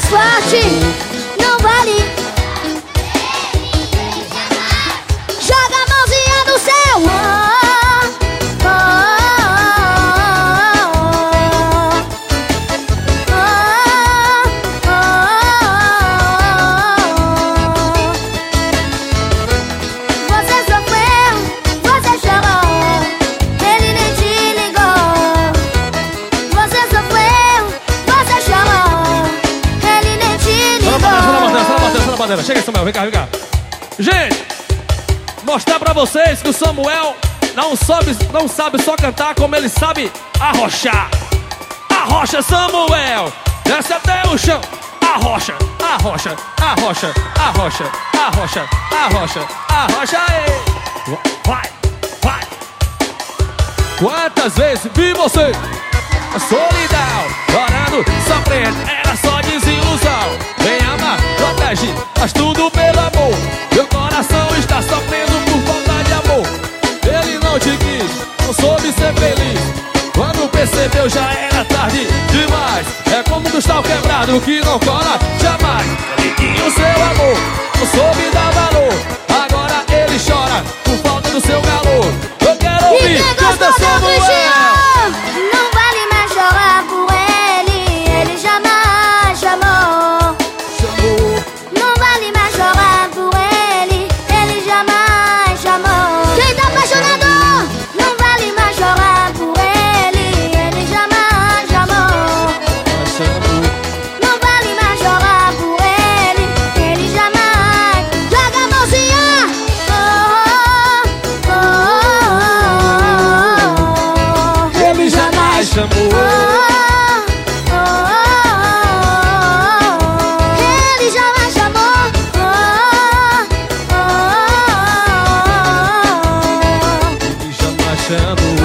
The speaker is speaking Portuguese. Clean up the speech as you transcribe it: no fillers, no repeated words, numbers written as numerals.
forte, não vale. Joga a mãozinha no céu. Você sofreu, você chorou, ele nem te ligou. Você sofreu, você chorou, ele nem te ligou. Só na bandeira. Chega, Samuel, vem cá. Gente, mostrar pra vocês que o Samuel não sabe só cantar, como ele sabe arrochar. Arrocha, Samuel, desce até o chão. Arrocha, ei. Vai. Quantas vezes vi você a solidão, chorando, sofrendo, era só desilusão. Vem amar, protege, faz tudo pelo amor. Meu coração está sofrendo por falta de amor. Ele não te quis, não soube ser feliz. Quando percebeu já era tarde demais. É como um cristal quebrado que não cola jamais. Ele tinha o seu amor, não soube dar valor. Agora ele chora por falta do seu calor. Eu quero ouvir, canta Samuel. Não vale mais chorar por ele, ele jamais chamou. Não vale mais chorar por ele, ele jamais chamou. Quem tá apaixonado, não vale mais chorar por ele, ele jamais chamou. Não vale mais chorar por ele, ele jamais. Joga a mãozinha. Ele jamais chamou. Ele jamais chamou. Ele jamais chamou.